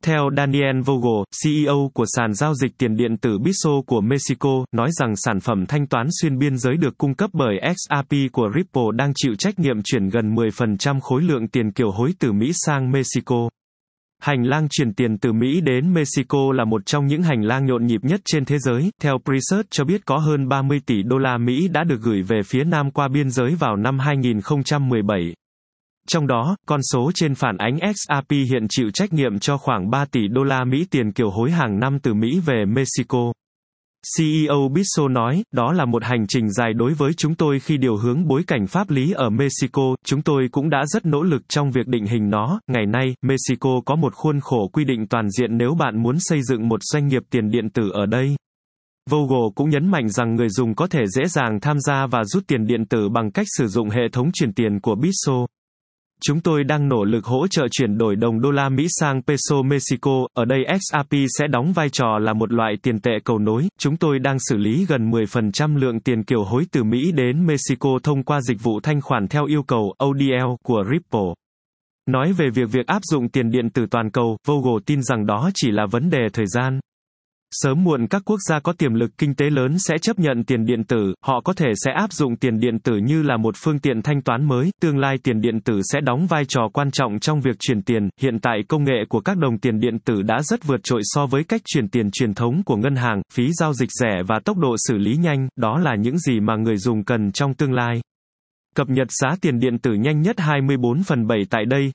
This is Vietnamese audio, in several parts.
Theo Daniel Vogel, CEO của sàn giao dịch tiền điện tử Bitso của Mexico, nói rằng sản phẩm thanh toán xuyên biên giới được cung cấp bởi XRP của Ripple đang chịu trách nhiệm chuyển gần 10% khối lượng tiền kiều hối từ Mỹ sang Mexico. Hành lang chuyển tiền từ Mỹ đến Mexico là một trong những hành lang nhộn nhịp nhất trên thế giới. Theo Presearch cho biết có hơn 30 tỷ đô la Mỹ đã được gửi về phía Nam qua biên giới vào năm 2017. Trong đó, con số trên phản ánh XRP hiện chịu trách nhiệm cho khoảng 3 tỷ đô la Mỹ tiền kiều hối hàng năm từ Mỹ về Mexico. CEO Bitso nói, đó là một hành trình dài đối với chúng tôi khi điều hướng bối cảnh pháp lý ở Mexico, chúng tôi cũng đã rất nỗ lực trong việc định hình nó. Ngày nay, Mexico có một khuôn khổ quy định toàn diện nếu bạn muốn xây dựng một doanh nghiệp tiền điện tử ở đây. Vogel cũng nhấn mạnh rằng người dùng có thể dễ dàng tham gia và rút tiền điện tử bằng cách sử dụng hệ thống chuyển tiền của Bitso. Chúng tôi đang nỗ lực hỗ trợ chuyển đổi đồng đô la Mỹ sang peso Mexico, ở đây XRP sẽ đóng vai trò là một loại tiền tệ cầu nối. Chúng tôi đang xử lý gần 10% lượng tiền kiều hối từ Mỹ đến Mexico thông qua dịch vụ thanh khoản theo yêu cầu ODL của Ripple. Nói về việc áp dụng tiền điện tử toàn cầu, Vogel tin rằng đó chỉ là vấn đề thời gian. Sớm muộn các quốc gia có tiềm lực kinh tế lớn sẽ chấp nhận tiền điện tử, họ có thể sẽ áp dụng tiền điện tử như là một phương tiện thanh toán mới, tương lai tiền điện tử sẽ đóng vai trò quan trọng trong việc chuyển tiền, hiện tại công nghệ của các đồng tiền điện tử đã rất vượt trội so với cách chuyển tiền truyền thống của ngân hàng, phí giao dịch rẻ và tốc độ xử lý nhanh, đó là những gì mà người dùng cần trong tương lai. Cập nhật giá tiền điện tử nhanh nhất 24/7 tại đây,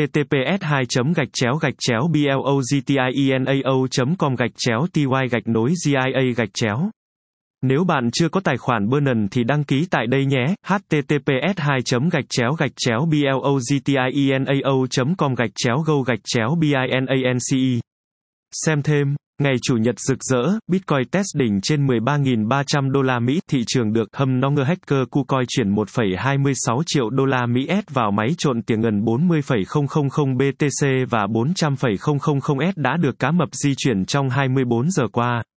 https://blogitienao.com/ty-gia. Nếu bạn chưa có tài khoản Binance thì đăng ký tại đây nhé, https://blogitienao.com/go-binance. Xem thêm. Ngày Chủ nhật rực rỡ, Bitcoin test đỉnh trên 13.300 đô la Mỹ, thị trường được hâm nong hacker KuCoin chuyển 1,26 triệu đô la Mỹ S vào máy trộn tiền ngân 40,000 BTC và 400,000 S đã được cá mập di chuyển trong 24 giờ qua.